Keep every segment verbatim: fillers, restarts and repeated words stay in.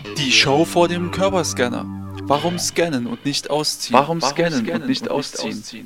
Die Show vor dem Körperscanner. Warum scannen und nicht ausziehen? Warum scannen und nicht ausziehen?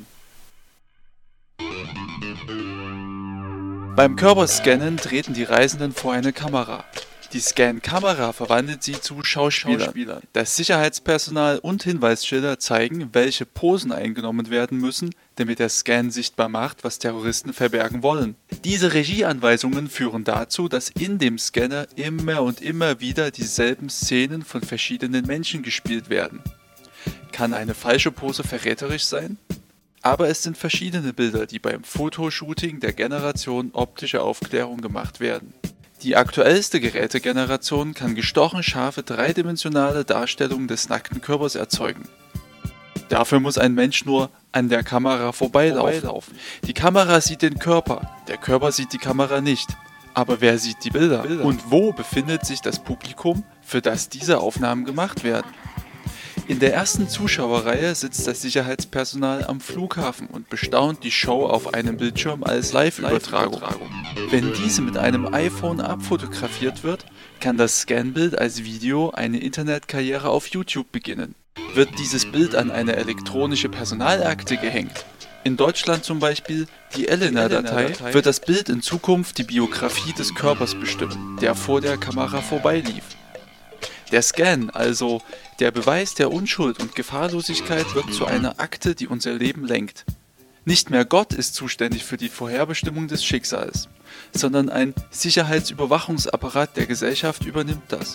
Beim Körperscannen treten die Reisenden vor eine Kamera. Die Scan-Kamera verwandelt sie zu Schauspielern. Das Sicherheitspersonal und Hinweisschilder zeigen, welche Posen eingenommen werden müssen, damit der Scan sichtbar macht, was Terroristen verbergen wollen. Diese Regieanweisungen führen dazu, dass in dem Scanner immer und immer wieder dieselben Szenen von verschiedenen Menschen gespielt werden. Kann eine falsche Pose verräterisch sein? Aber es sind verschiedene Bilder, die beim Fotoshooting der Generation optische Aufklärung gemacht werden. Die aktuellste Gerätegeneration kann gestochen scharfe dreidimensionale Darstellungen des nackten Körpers erzeugen. Dafür muss ein Mensch nur an der Kamera vorbeilaufen. Die Kamera sieht den Körper, der Körper sieht die Kamera nicht. Aber wer sieht die Bilder? Und wo befindet sich das Publikum, für das diese Aufnahmen gemacht werden? In der ersten Zuschauerreihe sitzt das Sicherheitspersonal am Flughafen und bestaunt die Show auf einem Bildschirm als Live-Übertragung. Wenn diese mit einem iPhone abfotografiert wird, kann das Scanbild als Video eine Internetkarriere auf YouTube beginnen. Wird dieses Bild an eine elektronische Personalakte gehängt, in Deutschland zum Beispiel die Elena-Datei, wird das Bild in Zukunft die Biografie des Körpers bestimmen, der vor der Kamera vorbeilief. Der Scan, also der Beweis der Unschuld und Gefahrlosigkeit, wird zu einer Akte, die unser Leben lenkt. Nicht mehr Gott ist zuständig für die Vorherbestimmung des Schicksals, sondern ein Sicherheitsüberwachungsapparat der Gesellschaft übernimmt das.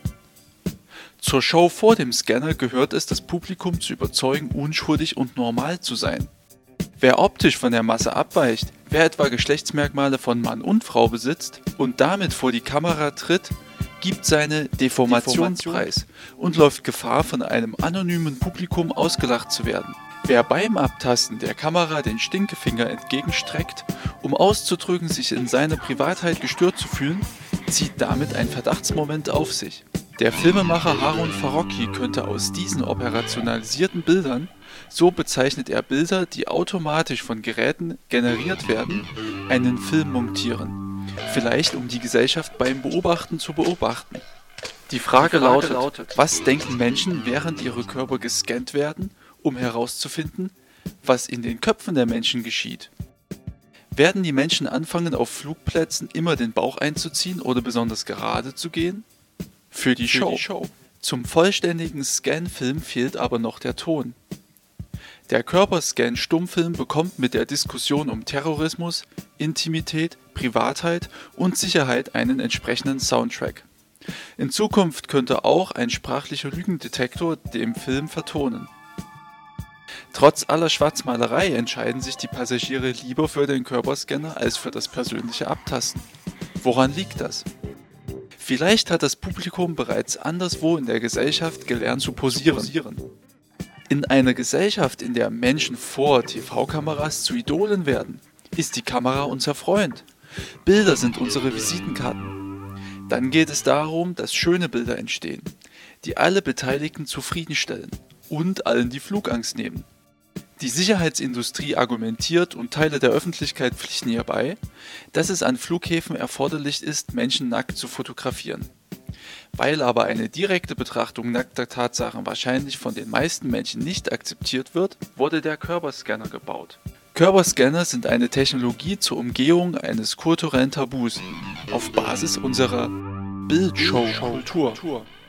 Zur Show vor dem Scanner gehört es, das Publikum zu überzeugen, unschuldig und normal zu sein. Wer optisch von der Masse abweicht, wer etwa Geschlechtsmerkmale von Mann und Frau besitzt und damit vor die Kamera tritt, gibt seine Deformation preis und läuft Gefahr, von einem anonymen Publikum ausgelacht zu werden. Wer beim Abtasten der Kamera den Stinkefinger entgegenstreckt, um auszudrücken, sich in seiner Privatheit gestört zu fühlen, zieht damit ein Verdachtsmoment auf sich. Der Filmemacher Harun Farocki könnte aus diesen operationalisierten Bildern, so bezeichnet er Bilder, die automatisch von Geräten generiert werden, einen Film montieren. Vielleicht um die Gesellschaft beim Beobachten zu beobachten. Die Frage, die Frage lautet, lautet, was denken Menschen, während ihre Körper gescannt werden, um herauszufinden, was in den Köpfen der Menschen geschieht? Werden die Menschen anfangen, auf Flugplätzen immer den Bauch einzuziehen oder besonders gerade zu gehen? Für die, Für Show. die Show. Zum vollständigen Scan-Film fehlt aber noch der Ton. Der Körperscan-Stummfilm bekommt mit der Diskussion um Terrorismus, Intimität, Privatheit und Sicherheit einen entsprechenden Soundtrack. In Zukunft könnte auch ein sprachlicher Lügendetektor den Film vertonen. Trotz aller Schwarzmalerei entscheiden sich die Passagiere lieber für den Körperscanner als für das persönliche Abtasten. Woran liegt das? Vielleicht hat das Publikum bereits anderswo in der Gesellschaft gelernt zu posieren. In einer Gesellschaft, in der Menschen vor T V-Kameras zu Idolen werden, ist die Kamera unser Freund. Bilder sind unsere Visitenkarten. Dann geht es darum, dass schöne Bilder entstehen, die alle Beteiligten zufriedenstellen und allen die Flugangst nehmen. Die Sicherheitsindustrie argumentiert und Teile der Öffentlichkeit pflichten ihr bei, dass es an Flughäfen erforderlich ist, Menschen nackt zu fotografieren. Weil aber eine direkte Betrachtung nackter Tatsachen wahrscheinlich von den meisten Menschen nicht akzeptiert wird, wurde der Körperscanner gebaut. Körperscanner sind eine Technologie zur Umgehung eines kulturellen Tabus auf Basis unserer Bildshow-Kultur.